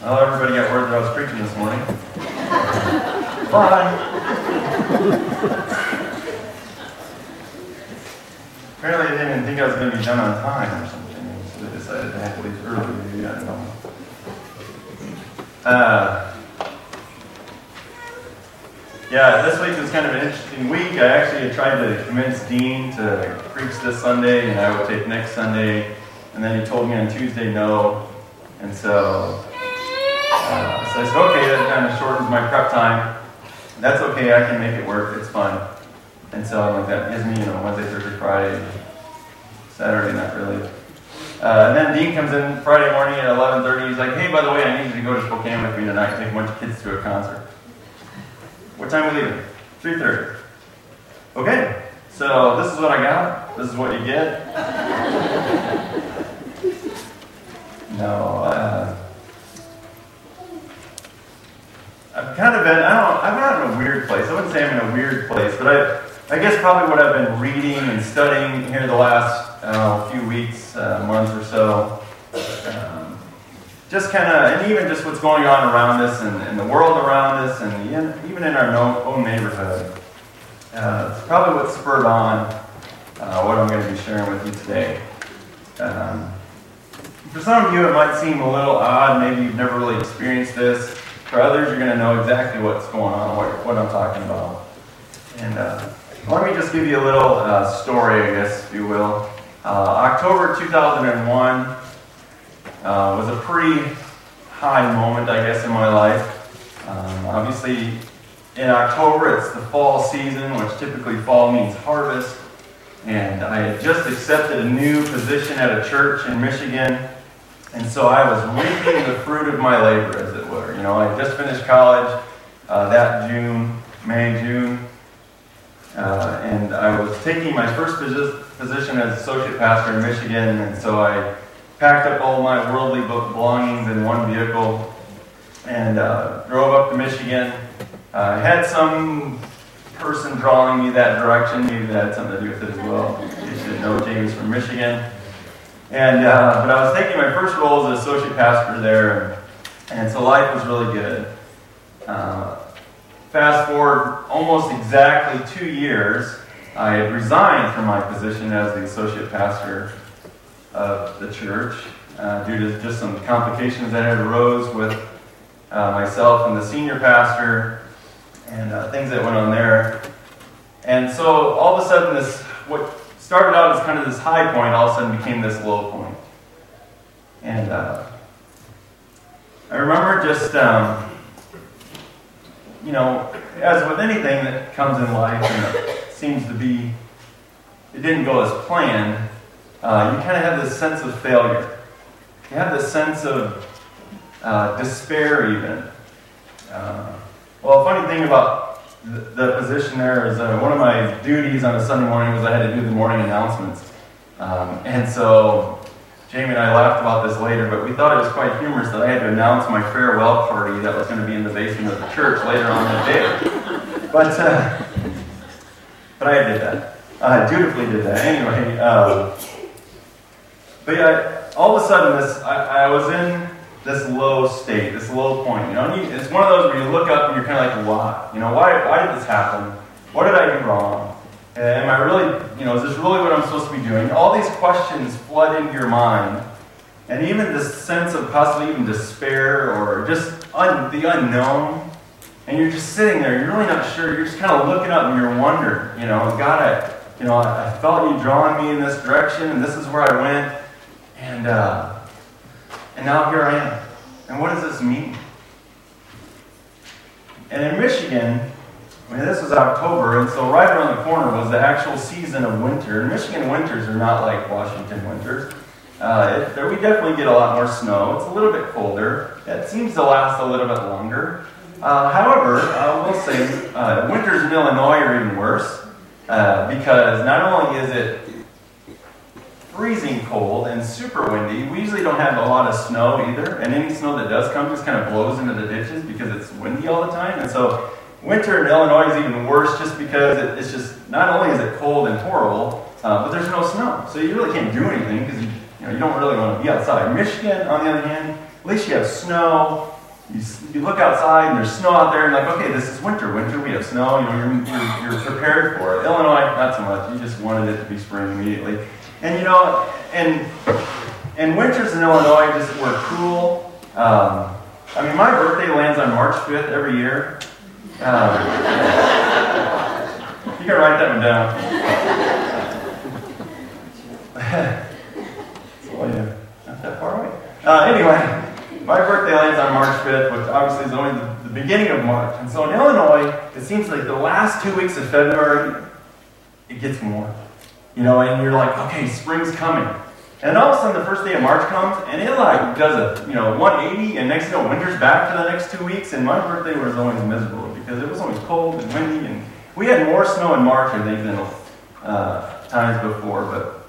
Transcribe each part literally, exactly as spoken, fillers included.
Well, everybody got word that I was preaching this morning. Bye. Apparently, they didn't think I was going to be done on time or something, so they decided to have to leave early. Maybe, I don't know. Uh, yeah, this week was kind of an interesting week. I actually had tried to convince Dean to preach this Sunday, and I would take next Sunday, and then he told me on Tuesday no, and so, uh, so I said, okay, that kind of shortens my prep time. That's okay, I can make it work, it's fun. And so I'm like, that gives me, you know, Wednesday, Thursday, Friday, Saturday, not really. Uh, and then Dean comes in Friday morning at eleven thirty. He's like, hey, by the way, I need you to go to Spokane with me tonight and take a bunch of kids to a concert. What time are we leaving? three thirty. Okay, so this is what I got. This is what you get. no, uh, I've kind of been, I don't, I'm not in a weird place. I wouldn't say I'm in a weird place, but I I guess probably what I've been reading and studying here the last uh, few weeks, uh, months or so, um, just kind of, and even just what's going on around us and, and the world around us, and even in our own neighborhood. Uh, it's probably what spurred on uh, what I'm going to be sharing with you today. Um, for some of you, it might seem a little odd. Maybe you've never really experienced this. For others, you're going to know exactly what's going on, what, what I'm talking about. And uh, let me just give you a little uh, story, I guess, if you will. Uh, October two thousand one uh, was a pretty high moment, I guess, in my life. Um, obviously, in October, it's the fall season, which typically fall means harvest. And I had just accepted a new position at a church in Michigan. And so I was reaping the fruit of my labor, as it were. You know, I had just finished college uh, that June, May, June. Uh, and I was taking my first position as associate pastor in Michigan, and so I packed up all my worldly belongings in one vehicle and uh, drove up to Michigan. I uh, had some person drawing me that direction. Maybe that had something to do with it as well. You should know James from Michigan. And uh, but I was taking my first role as an associate pastor there, and, and so life was really good. Uh, Fast forward almost exactly two years, I had resigned from my position as the associate pastor of the church uh, due to just some complications that had arose with uh, myself and the senior pastor and uh, things that went on there. And so all of a sudden, this what started out as kind of this high point all of a sudden became this low point. And uh, I remember just... Um, You know, as with anything that comes in life and it seems to be, it didn't go as planned, uh, you kind of have this sense of failure. You have this sense of uh, despair even. Uh, well, a funny thing about the, the position there is uh, one of my duties on a Sunday morning was I had to do the morning announcements. Um, and so Jamie and I laughed about this later, but we thought it was quite humorous that I had to announce my farewell party that was going to be in the basement of the church later on that day. But, uh, but I did that. I dutifully did that. Anyway, uh, but yeah, all of a sudden, this I, I was in this low state, this low point. You know, and you, it's one of those where you look up and you're kind of like, why? You know, why? Why did this happen? What did I do wrong? Am I really, you know, is this really what I'm supposed to be doing? All these questions flood into your mind. And even this sense of possibly even despair or just un, the unknown. And you're just sitting there, you're really not sure. You're just kind of looking up and you're wondering, you know, God, I, you know, I, I felt you drawing me in this direction and this is where I went. And, uh, and now here I am. And what does this mean? And in Michigan, I mean, this was October, and so right around the corner was the actual season of winter. And Michigan winters are not like Washington winters. Uh, it, there, we definitely get a lot more snow. It's a little bit colder. It seems to last a little bit longer. Uh, however, I will say uh, winters in Illinois are even worse uh, because not only is it freezing cold and super windy, we usually don't have a lot of snow either. And any snow that does come just kind of blows into the ditches because it's windy all the time. And so winter in Illinois is even worse just because it, it's just, not only is it cold and horrible, uh, but there's no snow. So you really can't do anything because you, you know, you don't really want to be outside. In Michigan, on the other hand, at least you have snow. You, you look outside and there's snow out there, and like, okay, this is winter. Winter, we have snow. You know, you're, you're, you're prepared for it. Illinois, not so much. You just wanted it to be spring immediately. And you know, and and winters in Illinois just were cool. Um, I mean, my birthday lands on March fifth every year. Um, you can write that one down. So yeah, not that far away. Uh, anyway. My birthday lands on March fifth, which obviously is only the, the beginning of March. And so in Illinois, it seems like the last two weeks of February, it gets warm. You know, and you're like, okay, spring's coming. And all of a sudden, the first day of March comes, and it like does a, you know, one eighty, and next thing you know, winter's back for the next two weeks, and my birthday was always miserable because it was always cold and windy, and we had more snow in March, I think, than uh, times before, but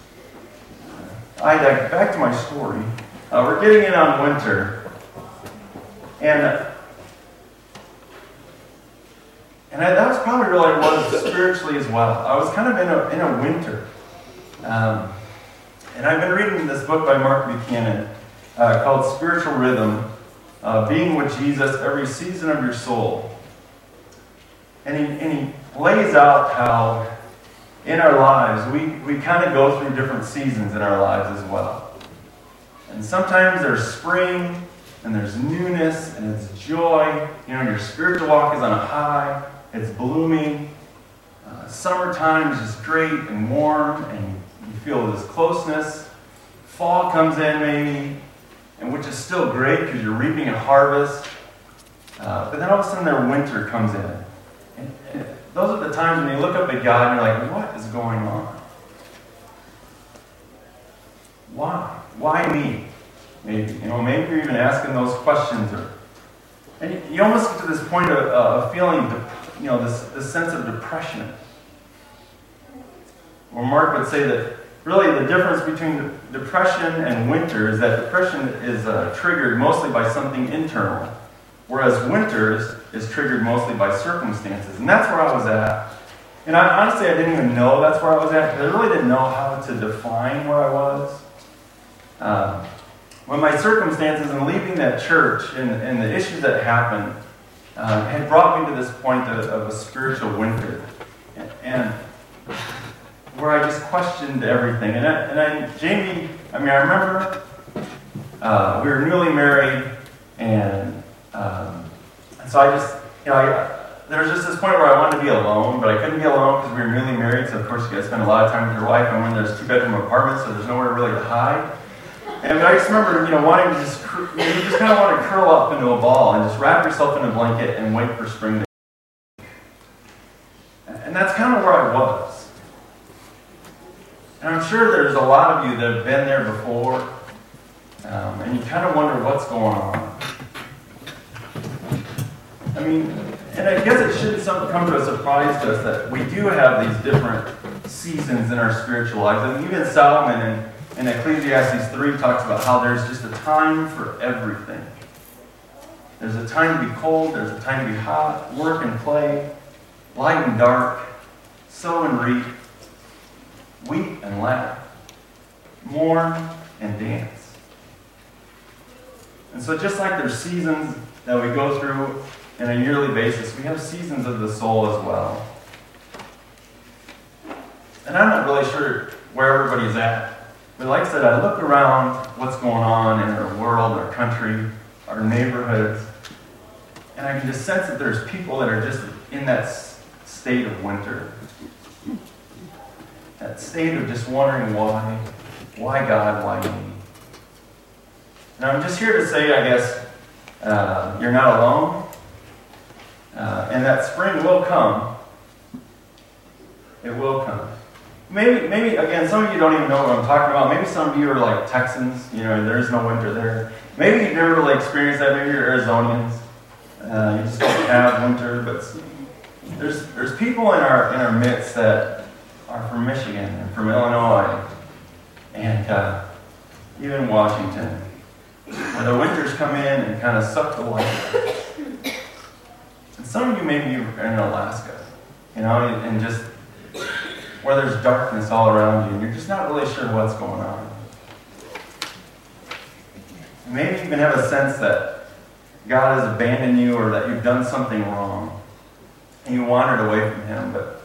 I, uh, back to my story. Uh, we're getting in on winter, and uh, and I, that was probably really what it was spiritually as well. I was kind of in a in a winter, um, and I've been reading this book by Mark Buchanan uh, called Spiritual Rhythm, uh, Being with Jesus Every Season of Your Soul, and he and he lays out how in our lives we we kind of go through different seasons in our lives as well. And sometimes there's spring, and there's newness, and it's joy. You know, your spiritual walk is on a high. It's blooming. Uh, summertime is just great and warm, and you feel this closeness. Fall comes in maybe, and which is still great because you're reaping a harvest. Uh, but then all of a sudden, their winter comes in. And, and those are the times when you look up at God and you're like, what is going on? Why? Why me? Maybe, you know, maybe you're even asking those questions, or and you, you almost get to this point of, uh, of feeling, de- you know, this, this sense of depression. Or Mark would say that really the difference between depression and winter is that depression is uh, triggered mostly by something internal, whereas winter is, is triggered mostly by circumstances. And that's where I was at. And I, honestly, I didn't even know that's where I was at, because I really didn't know how to define where I was. Um, when my circumstances in leaving that church and, and the issues that happened uh, had brought me to this point of, of a spiritual winter, and, and where I just questioned everything. And I, and I, Jamie, I mean, I remember uh, we were newly married, and, um, and so I just, you know, I, there was just this point where I wanted to be alone, but I couldn't be alone because we were newly married. So of course you got to spend a lot of time with your wife, and when there's two bedroom apartments, so there's nowhere really to hide. And I just remember, you know, wanting to just, you, know, you just kind of want to curl up into a ball and just wrap yourself in a blanket and wait for spring to come. And that's kind of where I was. And I'm sure there's a lot of you that have been there before, um, and you kind of wonder what's going on. I mean, and I guess it shouldn't come to a surprise to us that we do have these different seasons in our spiritual lives. I mean, even Solomon in And Ecclesiastes three talks about how there's just a time for everything. There's a time to be cold, there's a time to be hot, work and play, light and dark, sow and reap, weep and laugh, mourn and dance. And so just like there's seasons that we go through on a yearly basis, we have seasons of the soul as well. And I'm not really sure where everybody's at. But like I said, I look around what's going on in our world, our country, our neighborhoods, and I can just sense that there's people that are just in that state of winter. That state of just wondering why. Why God? Why me? And I'm just here to say, I guess, uh, you're not alone. Uh, and that spring will come. It will come. Maybe, maybe, again, some of you don't even know what I'm talking about. Maybe some of you are like Texans, you know, there's no winter there. Maybe you've never really experienced that. Maybe you're Arizonians. Uh, you just don't have winter. But there's there's people in our in our midst that are from Michigan and from Illinois and uh, even Washington, where the winters come in and kind of suck the life. And some of you maybe are in Alaska, you know, and just where there's darkness all around you, and you're just not really sure what's going on. Maybe even have a sense that God has abandoned you or that you've done something wrong and you wandered away from Him. But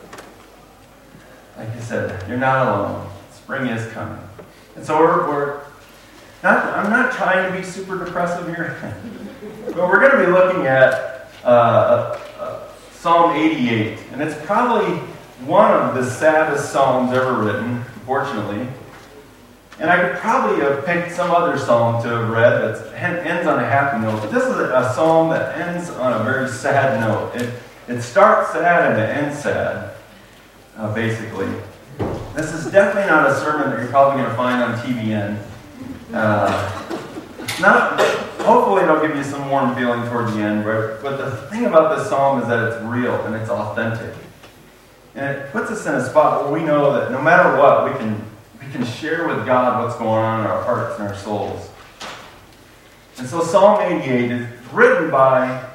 like I said, you're not alone. Spring is coming. And so we're, we're not, I'm not trying to be super depressive here, but we're going to be looking at uh, a, a Psalm eighty-eight. And it's probably one of the saddest psalms ever written, unfortunately. And I could probably have picked some other psalm to have read that ends on a happy note. But this is a psalm that ends on a very sad note. It, it starts sad and it ends sad, uh, basically. This is definitely not a sermon that you're probably going to find on T V N. Uh, it's not, hopefully it'll give you some warm feeling toward the end. But, but the thing about this psalm is that it's real and it's authentic. And it puts us in a spot where we know that no matter what, we can we can share with God what's going on in our hearts and our souls. And so Psalm eighty-eight is written by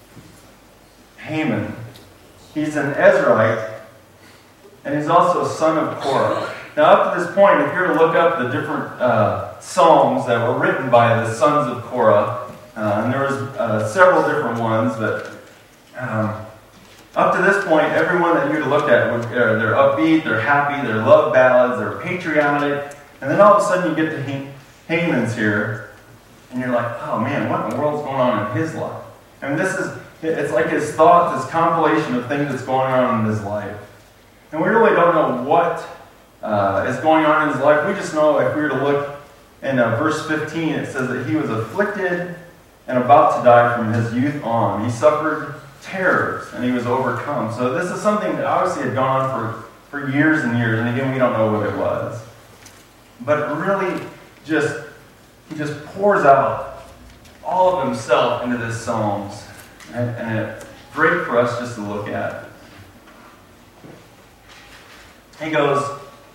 Heman. He's an Ezraite, and he's also a son of Korah. Now, up to this point, if you were to look up the different uh, psalms that were written by the sons of Korah, uh, and there was uh, several different ones, but um, up to this point, everyone that you would look at, would, uh, they're upbeat, they're happy, they're love ballads, they're patriotic, and then all of a sudden you get to He- Haman's here, and you're like, oh man, what in the world's going on in his life? I mean, this is, it's like his thoughts, this compilation of things that's going on in his life. And we really don't know what uh, is going on in his life. We just know if we were to look in uh, verse fifteen, it says that he was afflicted and about to die from his youth on. He suffered terrors, and he was overcome. So this is something that obviously had gone on for, for years and years, and again, we don't know what it was. But it really just, he just pours out all of himself into this Psalms, and, and it's great for us just to look at. He goes,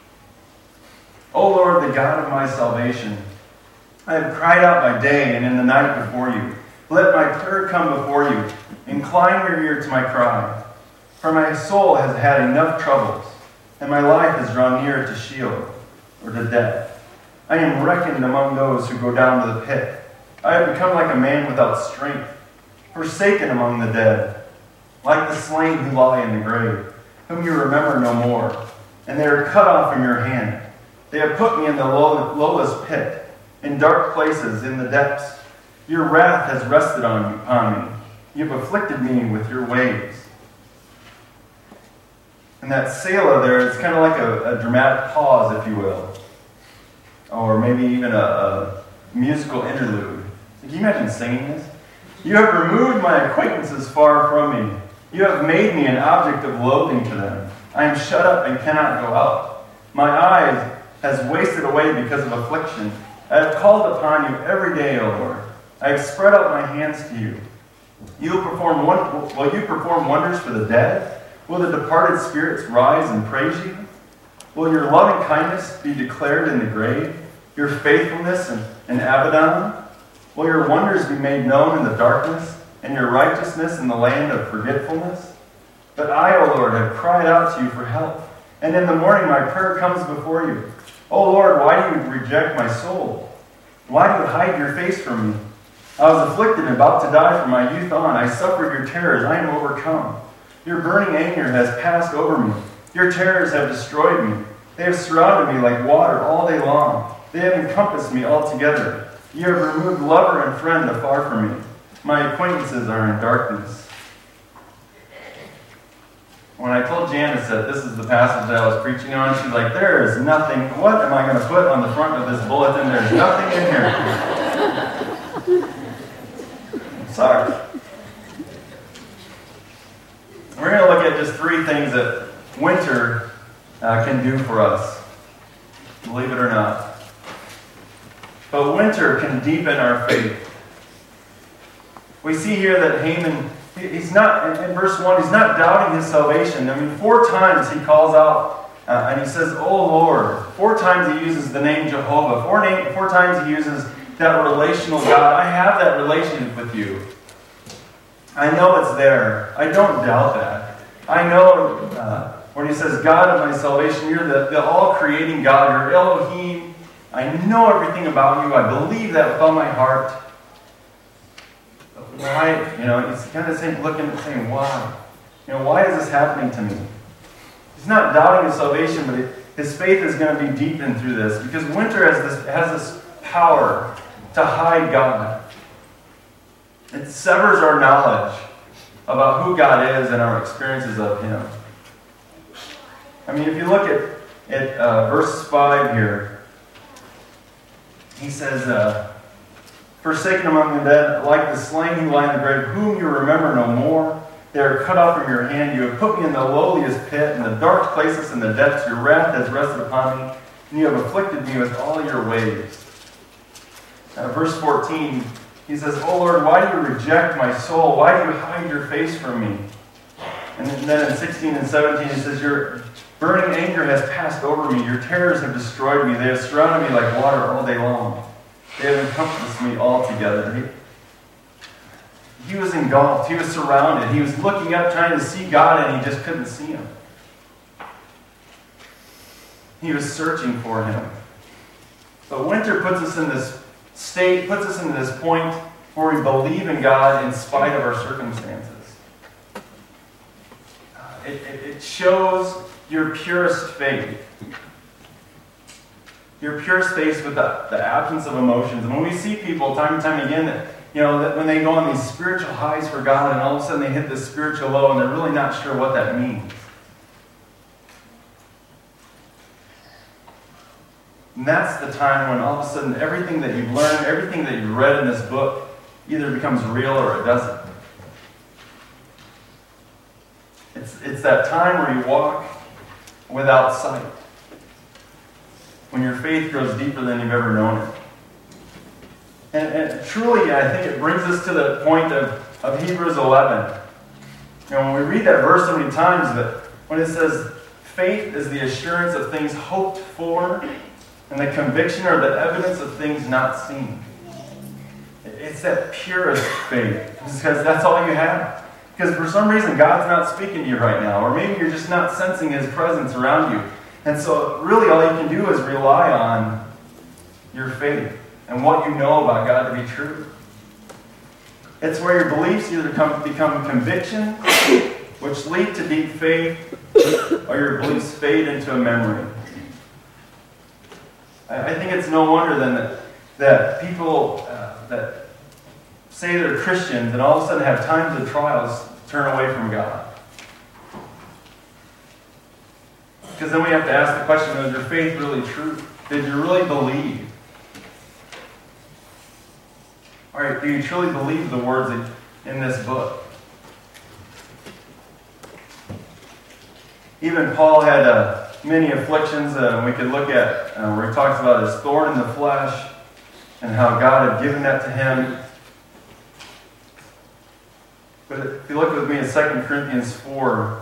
O Lord, the God of my salvation, I have cried out by day and in the night before you. Let my prayer come before you. Incline your ear to my cry. For my soul has had enough troubles, and my life has drawn near to Sheol, or to death. I am reckoned among those who go down to the pit. I have become like a man without strength, forsaken among the dead, like the slain who lie in the grave, whom you remember no more, and they are cut off from your hand. They have put me in the low, lowest pit, in dark places, in the depths. Your wrath has rested on, upon me. You have afflicted me with your waves. And that Selah there, it's kind of like a, a dramatic pause, if you will. Or maybe even a, a musical interlude. Can you imagine singing this? You have removed my acquaintances far from me. You have made me an object of loathing to them. I am shut up and cannot go out. My eyes has wasted away because of affliction. I have called upon you every day, O Lord. I have spread out my hands to you. You will perform one, will you perform wonders for the dead? Will the departed spirits rise and praise you? Will your loving kindness be declared in the grave? Your faithfulness in, in Abaddon? Will your wonders be made known in the darkness, and your righteousness in the land of forgetfulness? But I, O Lord, have cried out to you for help, and in the morning my prayer comes before you. O Lord, why do you reject my soul? Why do you hide your face from me? I was afflicted and about to die from my youth on. I suffered your terrors. I am overcome. Your burning anger has passed over me. Your terrors have destroyed me. They have surrounded me like water all day long. They have encompassed me altogether. You have removed lover and friend afar from me. My acquaintances are in darkness. When I told Janice that this is the passage that I was preaching on, she's like, there is nothing. What am I going to put on the front of this bulletin? There's nothing in here. Sorry. We're going to look at just three things that winter uh, can do for us, believe it or not. But winter can deepen our faith. We see here that Haman, he's not, in verse one, he's not doubting his salvation. I mean, four times he calls out uh, and he says, "Oh Lord." Four times he uses the name Jehovah. Four, name, four times he uses that relational God. I have that relationship with you. I know it's there. I don't doubt that. I know uh, when he says, God of my salvation, you're the, the all-creating God. You're Elohim. I know everything about you. I believe that with all my heart. But why? You know, he's kind of saying, looking and saying, why? You know, why is this happening to me? He's not doubting his salvation, but it, his faith is going to be deepened through this, because winter has this, has this power to hide God. It severs our knowledge about who God is and our experiences of Him. I mean, if you look at, at uh, verse five here, he says, uh, forsaken among the dead, like the slain who lie in the grave, whom you remember no more. They are cut off from your hand. You have put me in the lowliest pit, in the dark places, in the depths. Your wrath has rested upon me, and you have afflicted me with all your ways. Uh, verse fourteen, he says, O Lord, why do you reject my soul? Why do you hide your face from me? And then in sixteen and seventeen, he says, your burning anger has passed over me. Your terrors have destroyed me. They have surrounded me like water all day long. They have encompassed me altogether. He, he was engulfed. He was surrounded. He was looking up, trying to see God, and he just couldn't see Him. He was searching for Him. But winter puts us in this state, puts us into this point where we believe in God in spite of our circumstances. It, it, it shows your purest faith. Your purest faith with the, the absence of emotions. And when we see people time and time again, that, you know, that when they go on these spiritual highs for God and all of a sudden they hit this spiritual low and they're really not sure what that means. And that's the time when all of a sudden everything that you've learned, everything that you've read in this book either becomes real or it doesn't. It's, it's that time where you walk without sight. When your faith grows deeper than you've ever known it. And, and truly, I think it brings us to the point of, of Hebrews eleven. You know, when we read that verse so many times, that when it says, faith is the assurance of things hoped for, and the conviction or the evidence of things not seen. It's that purest faith, because that's all you have. Because for some reason, God's not speaking to you right now, or maybe you're just not sensing His presence around you. And so really all you can do is rely on your faith and what you know about God to be true. It's where your beliefs either come, become conviction, which lead to deep faith, or your beliefs fade into a memory. I, I think it's no wonder then that, that people uh, that say they're Christians and all of a sudden have times of trials turn away from God. Because then we have to ask the question, is your faith really true? Did you really believe? All right, do you truly believe the words in this book? Even Paul had uh, many afflictions. Uh, we could look at uh, where he talks about his thorn in the flesh and how God had given that to him. But if you look with me at Second Corinthians four,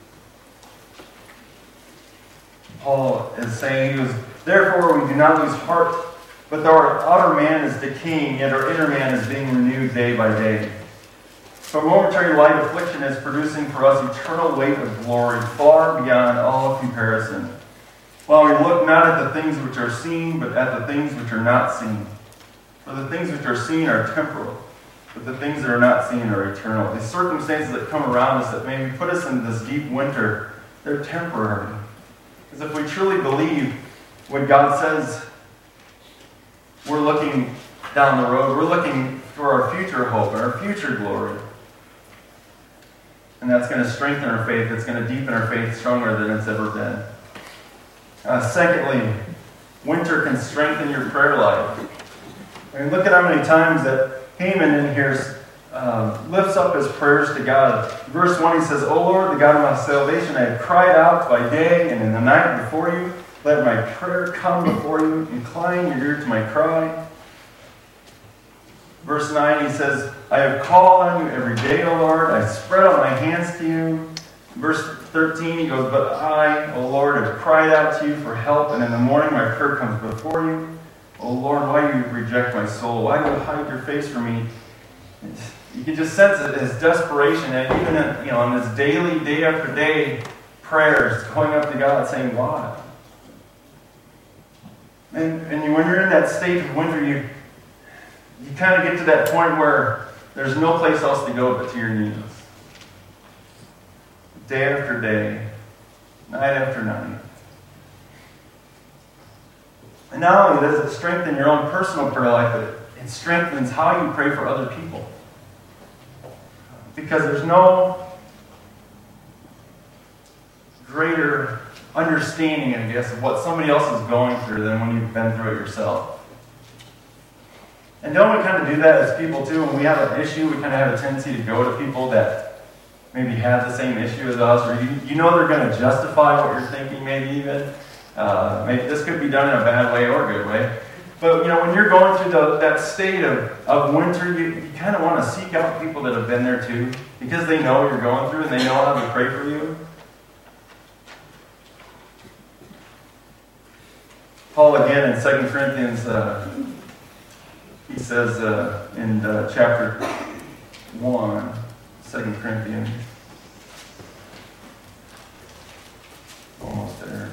Paul is saying, he was, therefore we do not lose heart, but though our outer man is decaying, yet our inner man is being renewed day by day. For momentary light affliction is producing for us eternal weight of glory, far beyond all comparison. While we look not at the things which are seen, but at the things which are not seen. For the things which are seen are temporal, but the things that are not seen are eternal. These circumstances that come around us that maybe put us in this deep winter, they're temporary. Because if we truly believe what God says, we're looking down the road. We're looking for our future hope and our future glory. And that's going to strengthen our faith. It's going to deepen our faith stronger than it's ever been. Uh, secondly, winter can strengthen your prayer life. I mean, look at how many times that Haman in here uh, lifts up his prayers to God. Verse one, he says, O Lord, the God of my salvation, I have cried out by day and in the night before you. Let my prayer come before you. Incline your ear to my cry. Verse nine, he says, I have called on you every day, O Lord. I spread out my hands to you. Verse thirteen, he goes, but I, O Lord, have cried out to you for help, and in the morning my prayer comes before you. O Lord, why do you reject my soul? Why do you hide your face from me? You can just sense it, his desperation, and even in, you know, in his daily, day after day prayers, going up to God saying, why? And, and when you're in that state of winter, you, you kind of get to that point where there's no place else to go but to your knees. Day after day, night after night. And not only does it strengthen your own personal prayer life, but it, it strengthens how you pray for other people. Because there's no greater understanding, I guess, of what somebody else is going through than when you've been through it yourself. And don't we kind of do that as people too? When we have an issue, we kind of have a tendency to go to people that maybe have the same issue as us, or you, you know they're going to justify what you're thinking, maybe even. Uh, maybe this could be done in a bad way or a good way. But, you know, when you're going through the, that state of, of winter, you, you kind of want to seek out people that have been there too, because they know what you're going through and they know how to pray for you. Paul, again, in Second Corinthians, uh, he says uh, in uh, chapter one, Second Corinthians, almost there.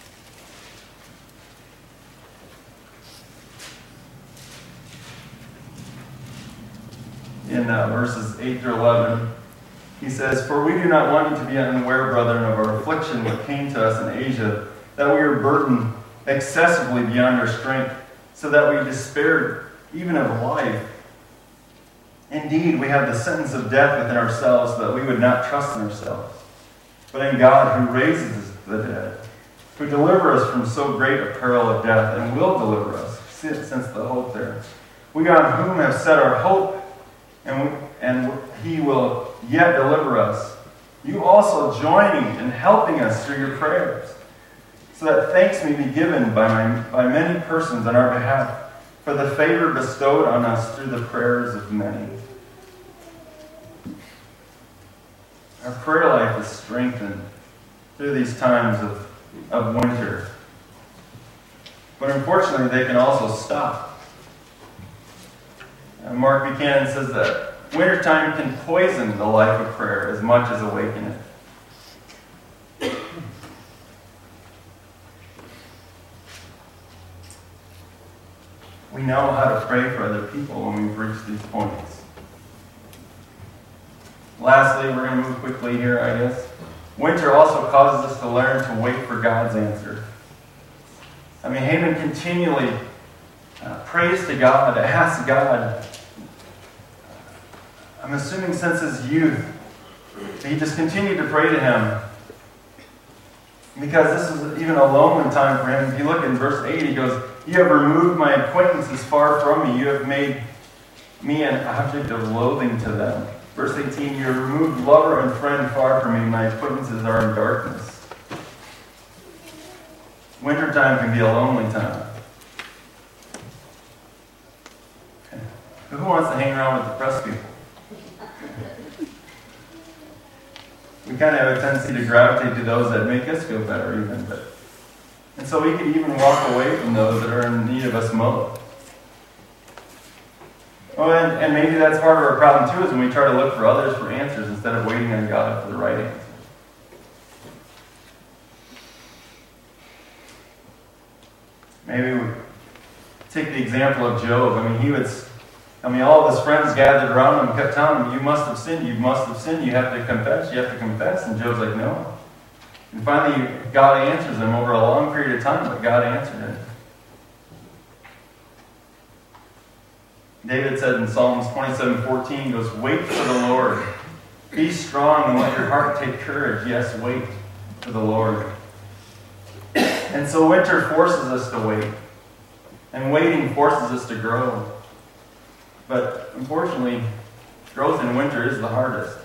In uh, verses eight through eleven, he says, "For we do not want you to be unaware, brethren, of our affliction which came to us in Asia, that we were burdened excessively beyond our strength, so that we despaired even of life. Indeed, we have the sentence of death within ourselves, so that we would not trust in ourselves, but in God who raises the dead, who delivers us from so great a peril of death, and will deliver us, since the hope there. We on whom have set our hope, and, we, and he will yet deliver us. You also joining and helping us through your prayers, so that thanks may be given by, my, by many persons on our behalf for the favor bestowed on us through the prayers of many." Our prayer life is strengthened through these times of, of winter. But unfortunately, they can also stop. Uh, Mark Buchanan says that wintertime can poison the life of prayer as much as awaken it. We know how to pray for other people when we've reached these points. Lastly, we're going to move quickly here, I guess. Winter also causes us to learn to wait for God's answer. I mean, Haman continually uh, prays to God, asks God. I'm assuming since his youth, he just continued to pray to him. Because this is even a lonely time for him. If you look in verse eight, he goes, "You have removed my acquaintances far from me. You have made me an object of loathing to them." Verse eighteen, "You have removed lover and friend far from me. My acquaintances are in darkness." Wintertime can be a lonely time. Who wants to hang around with depressed people? We kind of have a tendency to gravitate to those that make us feel better even. But, and so we could even walk away from those that are in need of us most. Well, and, and maybe that's part of our problem too, is when we try to look for others for answers instead of waiting on God for the right answer. Maybe we take the example of Job. I mean, he was, I mean, all of his friends gathered around him and kept telling him, "You must have sinned, you must have sinned, you have to confess, you have to confess." And Job's like, "No." And finally, God answers him over a long period of time, but God answered him. David said in Psalms twenty-seven fourteen, he goes, "Wait for the Lord. Be strong and let your heart take courage." Yes, wait for the Lord. And so winter forces us to wait. And waiting forces us to grow. But unfortunately, growth in winter is the hardest.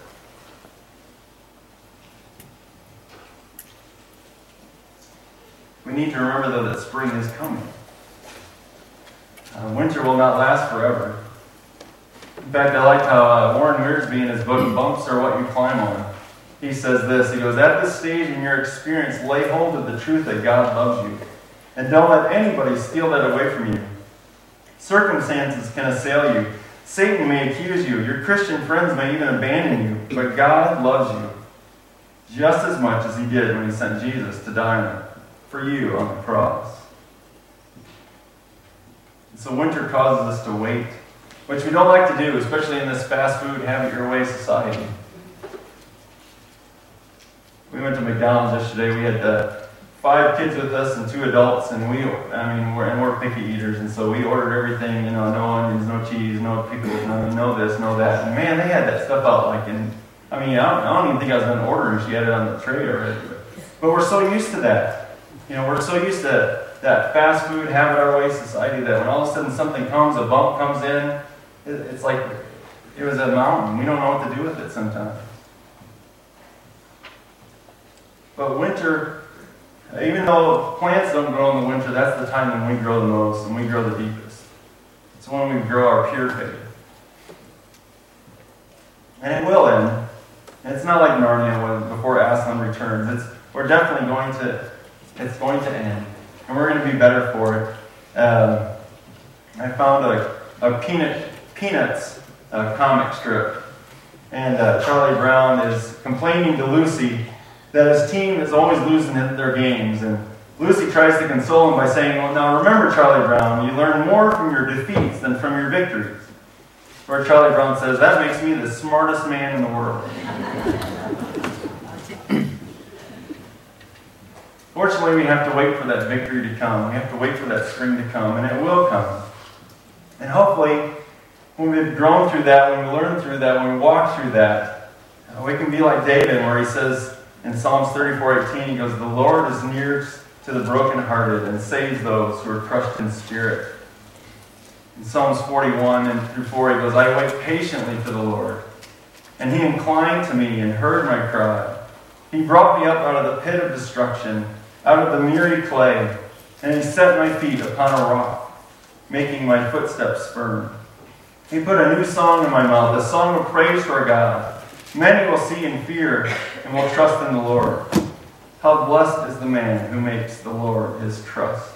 We need to remember, though, that spring is coming. Uh, winter will not last forever. In fact, I like how uh, Warren Wiersbe in his book, "Bumps Are What You Climb On," he says this. He goes, "At this stage in your experience, lay hold of the truth that God loves you. And don't let anybody steal that away from you. Circumstances can assail you. Satan may accuse you. Your Christian friends may even abandon you. But God loves you just as much as he did when he sent Jesus to die for you on the cross." So winter causes us to wait, which we don't like to do, especially in this fast food, have it your way society. We went to McDonald's yesterday. We had uh, five kids with us and two adults, and we, I mean, we're, and we're picky eaters, and so we ordered everything, you know, no onions, no cheese, no pickles, no, no this, no that. And man, they had that stuff out like in, I mean, I don't, I don't even think I was going to order, and she had it on the tray already. But we're so used to that. You know, we're so used to that fast food, have it our way society that when all of a sudden something comes, a bump comes in, it, it's like it was a mountain. We don't know what to do with it sometimes. But winter, even though plants don't grow in the winter, that's the time when we grow the most and we grow the deepest. It's when we grow our pure faith. And it will end. And it's not like Narnia when before Aslan returns. It's we're definitely going to it's going to end. And we're going to be better for it. Um, I found a, a peanut Peanuts uh, comic strip. And uh, Charlie Brown is complaining to Lucy that his team is always losing their games. And Lucy tries to console him by saying, well, now remember, Charlie Brown, you learn more from your defeats than from your victories. Where Charlie Brown says, that makes me the smartest man in the world. Fortunately, we have to wait for that victory to come. We have to wait for that spring to come, and it will come. And hopefully, when we've grown through that, when we learn through that, when we walk through that, we can be like David, where he says in Psalms thirty-four eighteen, he goes, the Lord is near to the brokenhearted and saves those who are crushed in spirit. In Psalms forty-one and through four, he goes, I wait patiently for the Lord, and he inclined to me and heard my cry. He brought me up out of the pit of destruction, out of the miry clay, and he set my feet upon a rock, making my footsteps firm. He put a new song in my mouth, a song of praise for God. Many will see and fear and will trust in the Lord. How blessed is the man who makes the Lord his trust.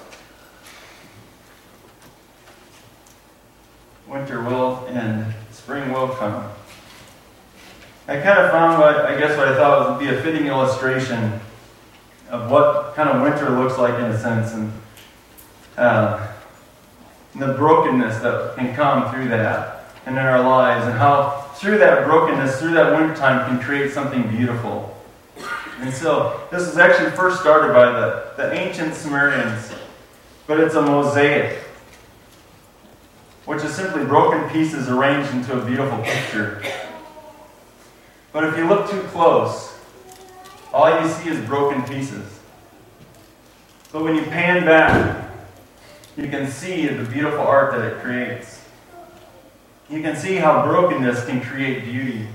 Winter will end. Spring will come. I kind of found what I guess what I thought would be a fitting illustration of what kind of winter looks like in a sense, and uh, the brokenness that can come through that and in our lives, and how through that brokenness, through that wintertime, can create something beautiful. And so this was actually first started by the, the ancient Sumerians, but it's a mosaic, which is simply broken pieces arranged into a beautiful picture. But if you look too close, all you see is broken pieces. But when you pan back, you can see the beautiful art that it creates. You can see how brokenness can create beauty.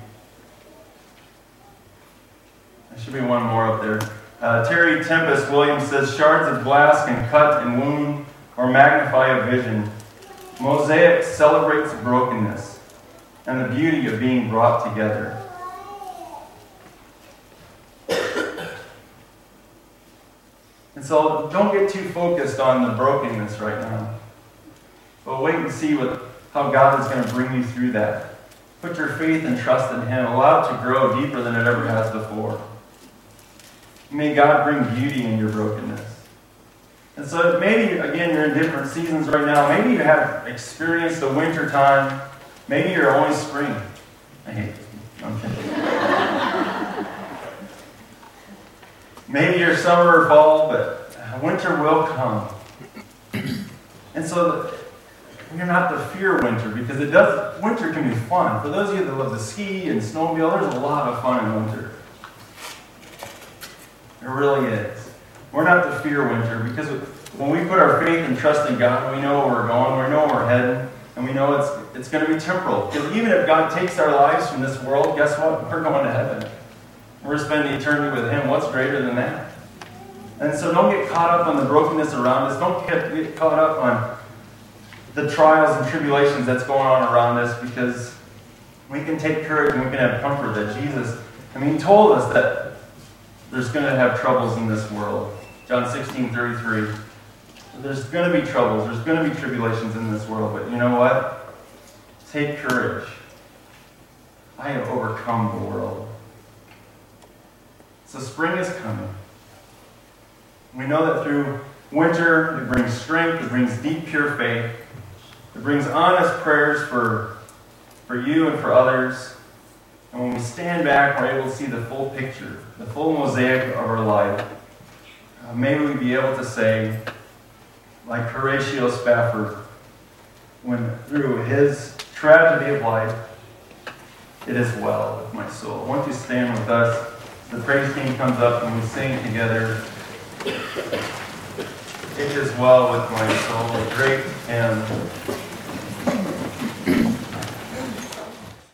There should be one more up there. Uh, Terry Tempest Williams says, shards of glass can cut and wound or magnify a vision. Mosaic celebrates brokenness and the beauty of being brought together. And so don't get too focused on the brokenness right now. But wait and see what, how God is going to bring you through that. Put your faith and trust in Him. Allow it to grow deeper than it ever has before. May God bring beauty in your brokenness. And so maybe, again, you're in different seasons right now. Maybe you have experienced the winter time. Maybe you're only spring. I hate this. I'm kidding. Maybe you're summer or fall, but winter will come. And so you're not to fear winter, because it does. Winter can be fun. For those of you that love to ski and snowmobile, there's a lot of fun in winter. There really is. We're not to fear winter, because when we put our faith and trust in God, we know where we're going, we know where we're heading, and we know it's it's going to be temporal. Because even if God takes our lives from this world, guess what? We're going to heaven. We're spending eternity with Him. What's greater than that? And so don't get caught up on the brokenness around us. Don't get, get caught up on the trials and tribulations that's going on around us, because we can take courage and we can have comfort that Jesus, I mean, He told us that there's going to have troubles in this world. John sixteen thirty-three. There's going to be troubles. There's going to be tribulations in this world. But you know what? Take courage. I have overcome the world. So spring is coming. We know that through winter, it brings strength, it brings deep, pure faith. It brings honest prayers for, for you and for others. And when we stand back, we're able to see the full picture, the full mosaic of our life. Uh, may we be able to say, like Horatio Spafford, when through his tragedy of life, it is well with my soul. Won't you stand with us? The praise team comes up and we sing together. It is well with my soul. A great hymn.